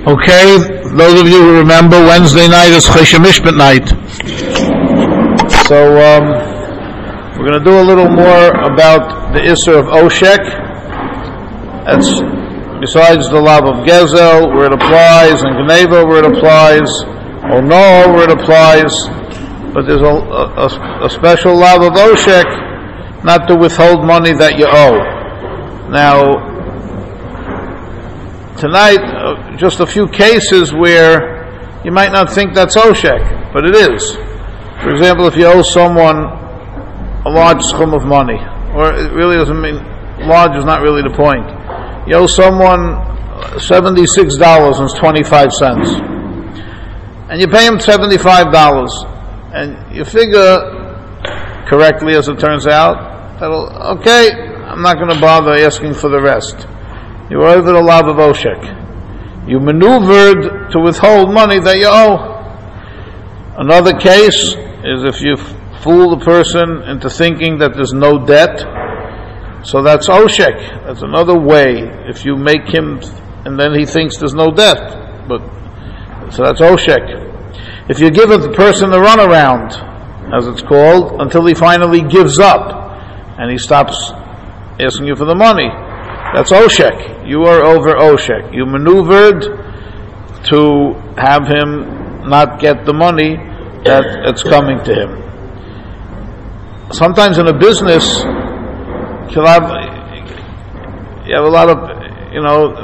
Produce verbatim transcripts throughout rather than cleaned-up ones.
Okay, those of you who remember, Wednesday night is Choshen Mishpat night. So, um, we're going to do a little more about the Isser of Oshek. That's besides the love of Gezel, where it applies, and Gneva, where it applies, or Noah, where it applies. But there's a, a, a special love of Oshek, not to withhold money that you owe. Now, tonight, uh, just a few cases where you might not think that's Oshek, but it is. For example, if you owe someone a large sum of money, or it really doesn't mean, large is not really the point. You owe someone seventy-six dollars and twenty-five cents, and you pay him seventy-five dollars, and you figure, correctly as it turns out, that'll, okay, I'm not going to bother asking for the rest. You were over the love of Oshek. You maneuvered to withhold money that you owe. Another case is if you fool the person into thinking that there's no debt. So that's Oshek. That's another way. If you make him, and then he thinks there's no debt. But so that's Oshek. If you give the person the runaround, as it's called, until he finally gives up and he stops asking you for the money, that's Oshek. You are over Oshek. You maneuvered to have him not get the money that it's coming to him. Sometimes in a business, you have, you have a lot of, you know,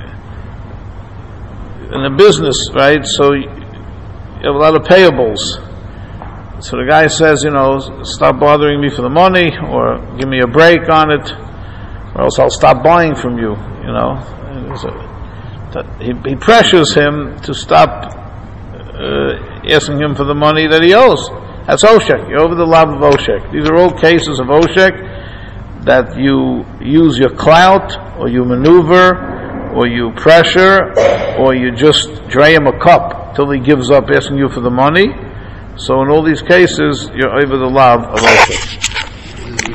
in a business, right? So you have a lot of payables. So the guy says, you know, stop bothering me for the money, or give me a break on it, or else I'll stop buying from you, you know. So he, he pressures him to stop uh, asking him for the money that he owes. That's Oshek. You're over the love of Oshek. These are all cases of Oshek that you use your clout, or you maneuver, or you pressure, or you just dray him a cup till he gives up asking you for the money. So in all these cases, you're over the love of Oshek.